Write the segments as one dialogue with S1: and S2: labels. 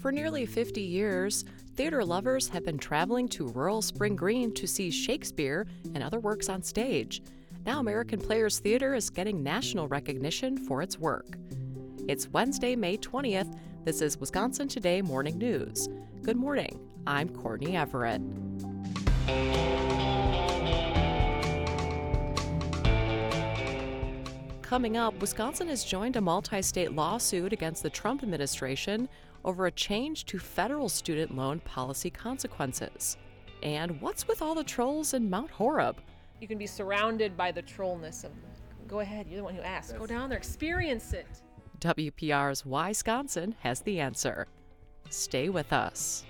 S1: For nearly 50 years, theater lovers have been traveling to rural Spring Green to see Shakespeare and other works on stage. Now, American Players Theater is getting national recognition for its work. It's Wednesday, May 20th. This is Wisconsin Today Morning News. Good morning. I'm Courtney Everett. Coming up, Wisconsin has joined a multi-state lawsuit against the Trump administration over a change to federal student loan policy consequences. And what's with all the trolls in Mount Horeb?
S2: You can be surrounded by the trollness of them. Go ahead, you're the one who asked. Go down there, experience it.
S1: WPR's Wisconsin has the answer. Stay with us.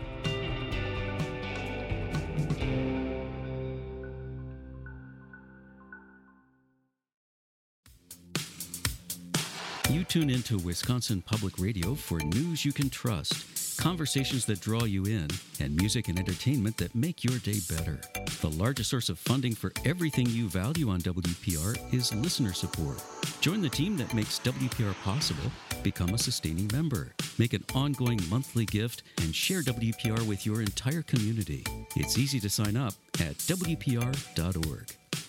S3: You tune into Wisconsin Public Radio for news you can trust, conversations that draw you in, and music and entertainment that make your day better. The largest source of funding for everything you value on WPR is listener support. Join the team that makes WPR possible. Become a sustaining member. Make an ongoing monthly gift and share WPR with your entire community. It's easy to sign up at WPR.org.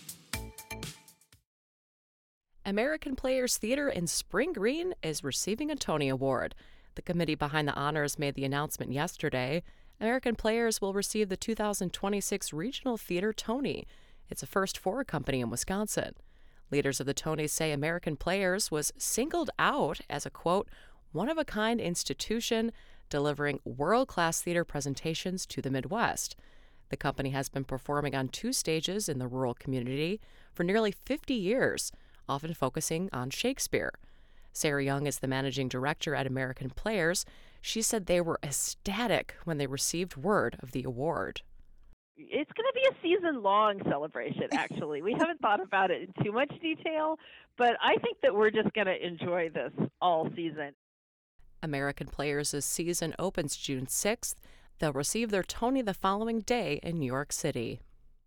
S1: American Players Theater in Spring Green is receiving a Tony Award. The committee behind the honors made the announcement yesterday. American Players will receive the 2026 Regional Theater Tony. It's a first for a company in Wisconsin. Leaders of the Tonys say American Players was singled out as a, quote, one-of-a-kind institution delivering world-class theater presentations to the Midwest. The company has been performing on 2 stages in the rural community for nearly 50 years, often focusing on Shakespeare. Sarah Young is the managing director at American Players. She said they were ecstatic when they received word of the award.
S4: It's going to be a season-long celebration, actually. We haven't thought about it in too much detail, but I think that we're just going to enjoy this all season.
S1: American Players' season opens June 6th. They'll receive their Tony the following day in New York City.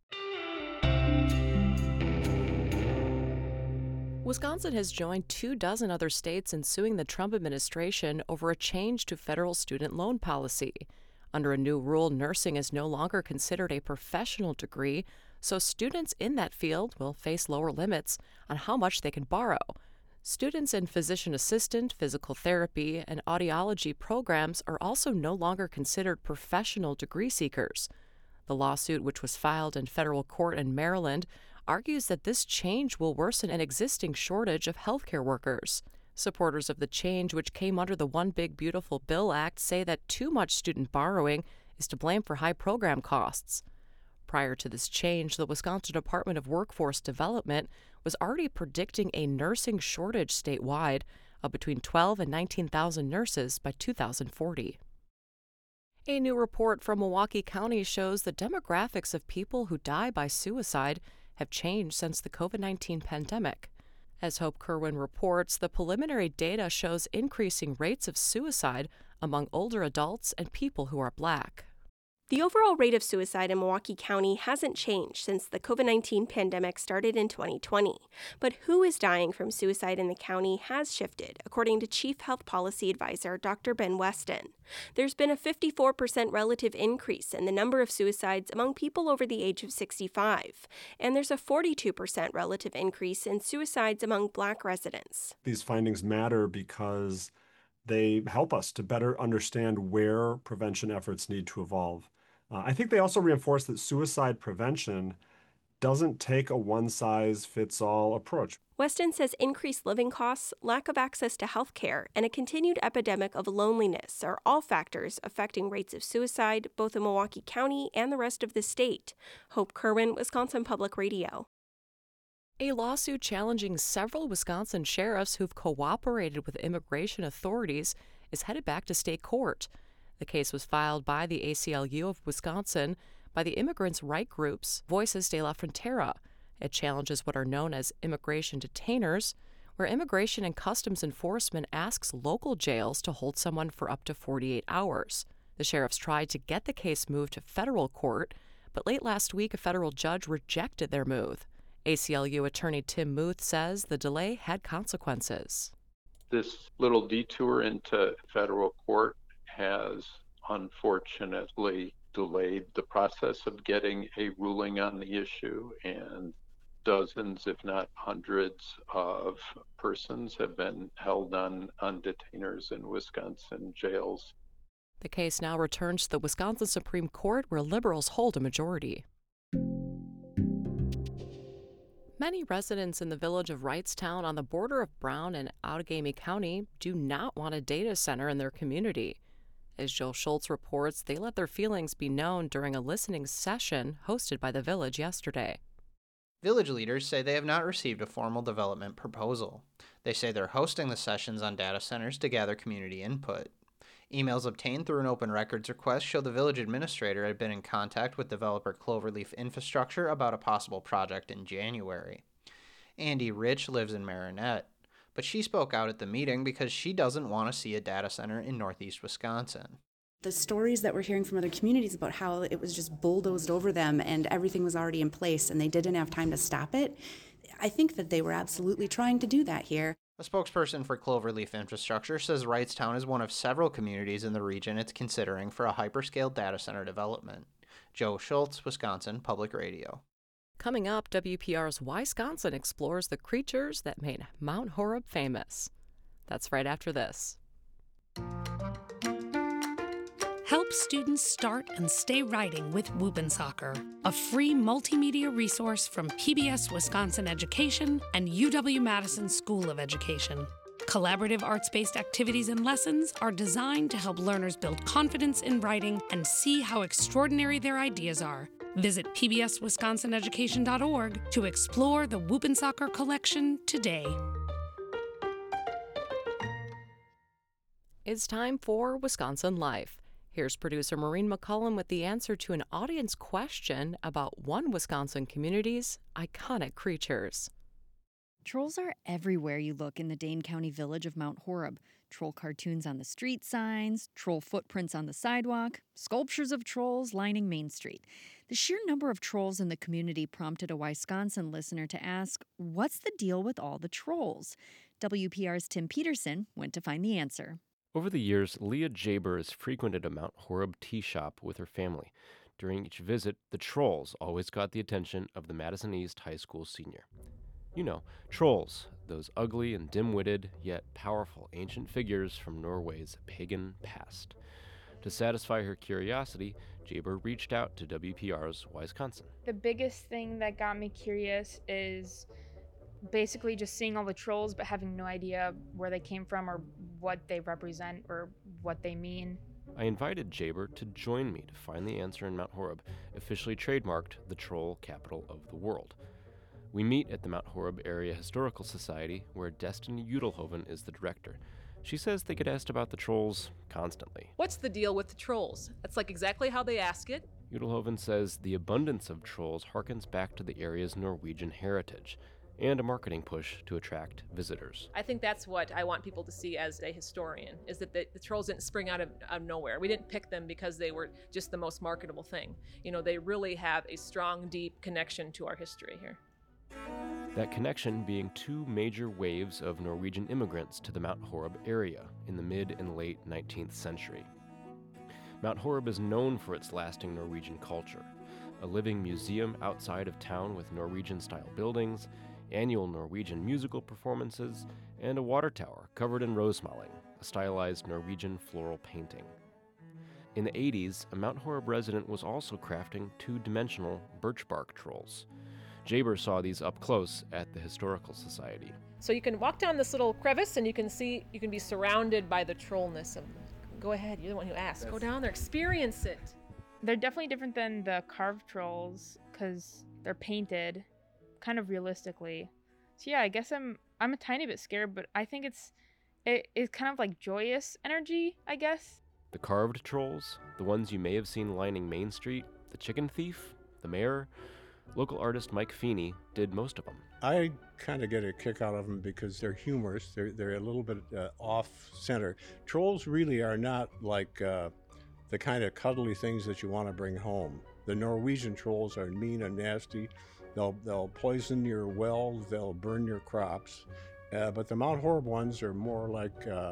S1: Wisconsin has joined 24 other states in suing the Trump administration over a change to federal student loan policy. Under a new rule, nursing is no longer considered a professional degree, so students in that field will face lower limits on how much they can borrow. Students in physician assistant, physical therapy, and audiology programs are also no longer considered professional degree seekers. The lawsuit, which was filed in federal court in Maryland, argues that this change will worsen an existing shortage of healthcare workers. Supporters of the change, which came under the One Big Beautiful Bill Act, say that too much student borrowing is to blame for high program costs. Prior to this change, the Wisconsin Department of Workforce Development was already predicting a nursing shortage statewide of between 12,000 and 19,000 nurses by 2040. A new report from Milwaukee County shows the demographics of people who die by suicide have changed since the COVID-19 pandemic. As Hope Kerwin reports, the preliminary data shows increasing rates of suicide among older adults and people who are Black.
S5: The overall rate of suicide in Milwaukee County hasn't changed since the COVID-19 pandemic started in 2020. But who is dying from suicide in the county has shifted, according to Chief Health Policy Advisor Dr. Ben Weston. There's been a 54% relative increase in the number of suicides among people over the age of 65, and there's a 42% relative increase in suicides among Black residents.
S6: These findings matter because they help us to better understand where prevention efforts need to evolve. I think they also reinforce that suicide prevention doesn't take a one-size-fits-all approach.
S5: Weston says increased living costs, lack of access to health care, and a continued epidemic of loneliness are all factors affecting rates of suicide both in Milwaukee County and the rest of the state. Hope Kerwin, Wisconsin Public Radio.
S1: A lawsuit challenging several Wisconsin sheriffs who've cooperated with immigration authorities is headed back to state court. The case was filed by the ACLU of Wisconsin by the immigrants' right groups Voices de la Frontera. It challenges what are known as immigration detainers, where Immigration and Customs Enforcement asks local jails to hold someone for up to 48 hours. The sheriffs tried to get the case moved to federal court, but late last week a federal judge rejected their move. ACLU attorney Tim Muth says the delay had consequences.
S7: This little detour into federal court has unfortunately delayed the process of getting a ruling on the issue, and dozens, if not hundreds, of persons have been held on detainers in Wisconsin jails.
S1: The case now returns to the Wisconsin Supreme Court, where liberals hold a majority. Many residents in the village of Wrightstown on the border of Brown and Outagamie County do not want a data center in their community. As Joe Schultz reports, they let their feelings be known during a listening session hosted by the village yesterday.
S8: Village leaders say they have not received a formal development proposal. They say they're hosting the sessions on data centers to gather community input. Emails obtained through an open records request show the village administrator had been in contact with developer Cloverleaf Infrastructure about a possible project in January. Andy Rich lives in Marinette, but she spoke out at the meeting because she doesn't want to see a data center in northeast Wisconsin.
S9: The stories that we're hearing from other communities about how it was just bulldozed over them and everything was already in place and they didn't have time to stop it, I think that they were absolutely trying to do that here.
S8: A spokesperson for Cloverleaf Infrastructure says Wrightstown is one of several communities in the region it's considering for a hyperscale data center development. Joe Schultz, Wisconsin Public Radio.
S1: Coming up, WPR's Wisconsin explores the creatures that made Mount Horeb famous. That's right after this.
S10: Help students start and stay writing with Whoop'N' a free multimedia resource from PBS Wisconsin Education and UW-Madison School of Education. Collaborative arts-based activities and lessons are designed to help learners build confidence in writing and see how extraordinary their ideas are. Visit pbswisconsineducation.org to explore the Whoop'N' collection today.
S1: It's time for Wisconsin Life. Here's producer Maureen McCullum with the answer to an audience question about one Wisconsin community's iconic creatures.
S11: Trolls are everywhere you look in the Dane County village of Mount Horeb. Troll cartoons on the street signs, troll footprints on the sidewalk, sculptures of trolls lining Main Street. The sheer number of trolls in the community prompted a Wisconsin listener to ask, what's the deal with all the trolls? WPR's Tim Peterson went to find the answer.
S12: Over the years, Leah Jaber has frequented a Mount Horeb tea shop with her family. During each visit, the trolls always got the attention of the Madison East High School senior. You know, trolls, those ugly and dim-witted, yet powerful ancient figures from Norway's pagan past. To satisfy her curiosity, Jaber reached out to WPR's Wisconsin.
S13: The biggest thing that got me curious is basically just seeing all the trolls but having no idea where they came from or what they represent or what they mean.
S12: I invited Jaber to join me to find the answer in Mount Horeb, officially trademarked the troll capital of the world. We meet at the Mount Horeb Area Historical Society, where Destiny Udelhoven is the director. She says they get asked about the trolls constantly.
S2: What's the deal with the trolls? That's like exactly how they ask it.
S12: Udelhoven says the abundance of trolls harkens back to the area's Norwegian heritage and a marketing push to attract visitors.
S2: I think that's what I want people to see as a historian, is that the trolls didn't spring out of nowhere. We didn't pick them because they were just the most marketable thing. You know, they really have a strong, deep connection to our history here.
S12: That connection being two major waves of Norwegian immigrants to the Mount Horeb area in the mid and late 19th century. Mount Horeb is known for its lasting Norwegian culture, a living museum outside of town with Norwegian-style buildings, annual Norwegian musical performances, and a water tower covered in rosemaling, a stylized Norwegian floral painting. In the 80s, a Mount Horeb resident was also crafting two-dimensional birch bark trolls. Jaber saw these up close at the Historical Society.
S2: So you can walk down this little crevice and you can be surrounded by the trollness of them. Go ahead, you're the one who asked. Go down there, experience it.
S13: They're definitely different than the carved trolls because they're painted kind of realistically. So yeah, I guess I'm a tiny bit scared, but I think it's kind of like joyous energy, I guess.
S12: The carved trolls, the ones you may have seen lining Main Street, the chicken thief, the mayor, local artist Mike Feeney did most of them.
S14: I kind of get a kick out of them because they're humorous. They're a little bit off-center. Trolls really are not like the kind of cuddly things that you want to bring home. The Norwegian trolls are mean and nasty. They'll poison your well, they'll burn your crops. But the Mount Horeb ones are more like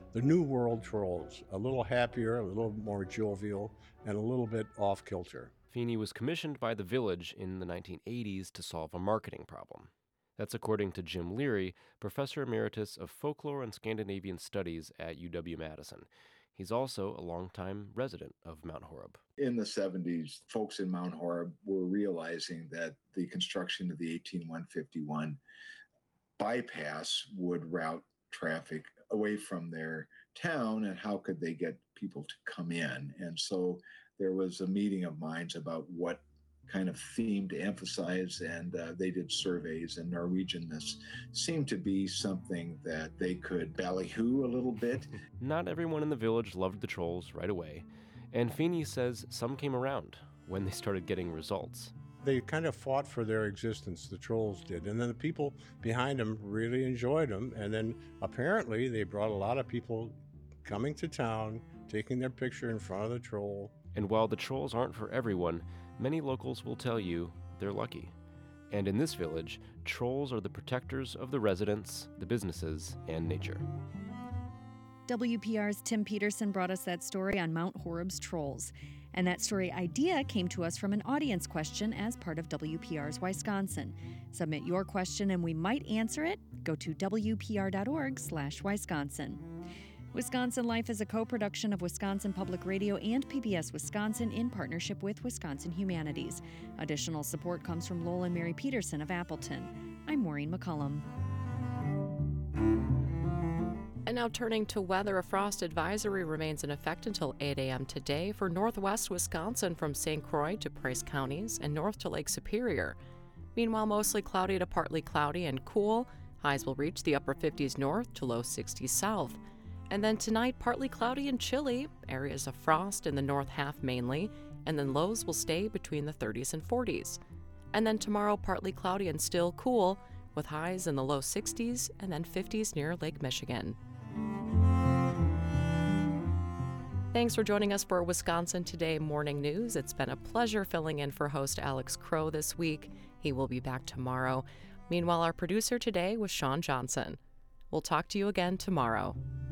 S14: the New World Trolls, a little happier, a little more jovial, and a little bit off kilter.
S12: Feeney was commissioned by the village in the 1980s to solve a marketing problem. That's according to Jim Leary, Professor Emeritus of Folklore and Scandinavian Studies at UW-Madison. He's also a longtime resident of Mount Horeb.
S15: In the 70s, folks in Mount Horeb were realizing that the construction of the 18151 bypass would route traffic away from their town, and how could they get people to come in? And so there was a meeting of minds about what kind of theme to emphasize, and they did surveys, and Norwegianness seemed to be something that they could ballyhoo a little bit.
S12: Not everyone in the village loved the trolls right away, and Feeney says some came around when they started getting results.
S14: They kind of fought for their existence, the trolls did, and then the people behind them really enjoyed them, and then apparently they brought a lot of people coming to town, taking their picture in front of the troll.
S12: And while the trolls aren't for everyone, many locals will tell you they're lucky. And in this village, trolls are the protectors of the residents, the businesses, and nature.
S11: WPR's Tim Peterson brought us that story on Mount Horeb's trolls. And that story idea came to us from an audience question as part of WPR's Wisconsin. Submit your question and we might answer it. Go to wpr.org/Wisconsin. Wisconsin Life is a co-production of Wisconsin Public Radio and PBS Wisconsin in partnership with Wisconsin Humanities. Additional support comes from Lowell and Mary Peterson of Appleton. I'm Maureen McCullum.
S1: And now turning to weather, a frost advisory remains in effect until 8 a.m. today for northwest Wisconsin from St. Croix to Price counties and north to Lake Superior. Meanwhile, mostly cloudy to partly cloudy and cool. Highs will reach the upper 50s north to low 60s south. And then tonight, partly cloudy and chilly, areas of frost in the north half mainly, and then lows will stay between the 30s and 40s. And then tomorrow, partly cloudy and still cool, with highs in the low 60s and then 50s near Lake Michigan. Thanks for joining us for Wisconsin Today Morning News. It's been a pleasure filling in for host Alex Crow this week. He will be back tomorrow. Meanwhile, our producer today was Sean Johnson. We'll talk to you again tomorrow.